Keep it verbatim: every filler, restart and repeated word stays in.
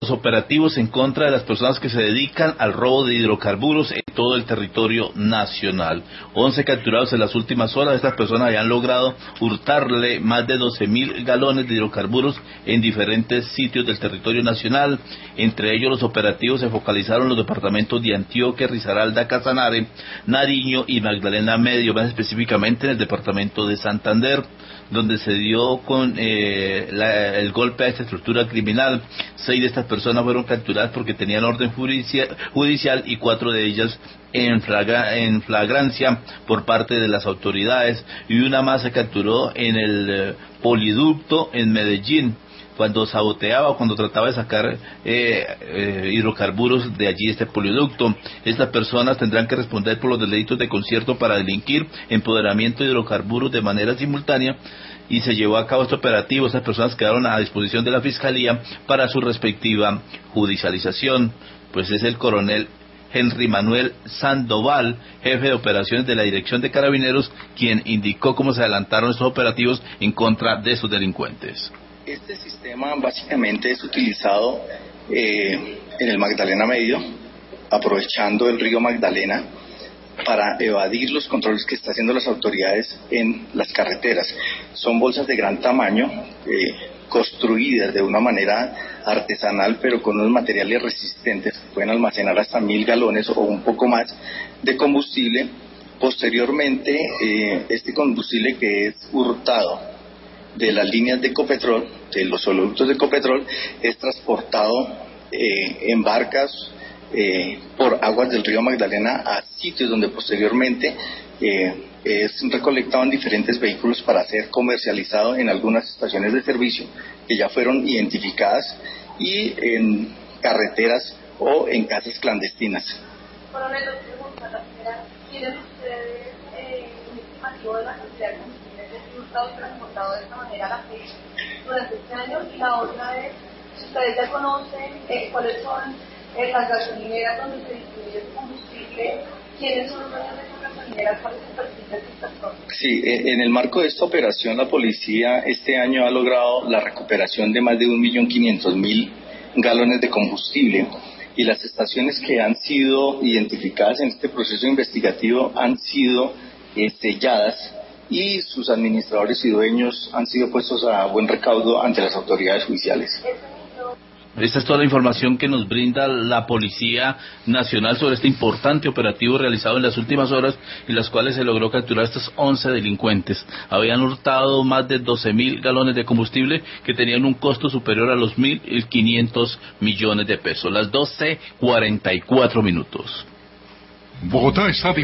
Los operativos en contra de las personas que se dedican al robo de hidrocarburos en todo el territorio nacional. once capturados en las últimas horas. Estas personas habían logrado hurtarle más de doce mil galones de hidrocarburos en diferentes sitios del territorio nacional. Entre ellos, los operativos se focalizaron en los departamentos de Antioquia, Risaralda, Casanare, Nariño y Magdalena Medio, más específicamente en el departamento de Santander, donde se dio con eh, la, el golpe a esta estructura criminal. Seis de estas personas fueron capturadas porque tenían orden judicial, judicial y cuatro de ellas en, flagra, en flagrancia por parte de las autoridades, y una más se capturó en el eh, poliducto en Medellín, cuando saboteaba o cuando trataba de sacar eh, eh, hidrocarburos de allí, este poliducto. Estas personas tendrán que responder por los delitos de concierto para delinquir, empoderamiento de hidrocarburos de manera simultánea, y se llevó a cabo este operativo. Estas personas quedaron a disposición de la Fiscalía para su respectiva judicialización. Pues es el coronel Henry Manuel Sandoval, jefe de operaciones de la Dirección de Carabineros, quien indicó cómo se adelantaron estos operativos en contra de sus delincuentes. Este sistema básicamente es utilizado eh, en el Magdalena Medio, aprovechando el río Magdalena para evadir los controles que están haciendo las autoridades en las carreteras. Son bolsas de gran tamaño, eh, construidas de una manera artesanal, pero con unos materiales resistentes que pueden almacenar hasta mil galones o un poco más de combustible. Posteriormente, eh, este combustible que es hurtado de las líneas de Ecopetrol, de los oleoductos de Ecopetrol, es transportado eh, en barcas eh, por aguas del río Magdalena a sitios donde posteriormente eh, es recolectado en diferentes vehículos para ser comercializado en algunas estaciones de servicio que ya fueron identificadas, y en carreteras o en casas clandestinas. Coronel, ¿tienen ustedes eh, un estimativo de la cantidad de combustible que es hurtado y transportado de esta manera a la fecha durante este año? Y la otra es, ustedes ya conocen eh, cuáles son eh, las gasolineras donde se distribuye el combustible, quiénes son los dueños de esas gasolineras, cuál es el perfil de estas personas. Sí, en el marco de esta operación, la policía este año ha logrado la recuperación de más de un millón quinientos mil galones de combustible, y las estaciones que han sido identificadas en este proceso investigativo han sido eh, selladas, y sus administradores y dueños han sido puestos a buen recaudo ante las autoridades judiciales. Esta es toda la información que nos brinda la Policía Nacional sobre este importante operativo realizado en las últimas horas, en las cuales se logró capturar a estos once delincuentes. Habían hurtado más de doce mil galones de combustible que tenían un costo superior a los mil quinientos millones de pesos. Las doce cuarenta y cuatro minutos. Bogotá está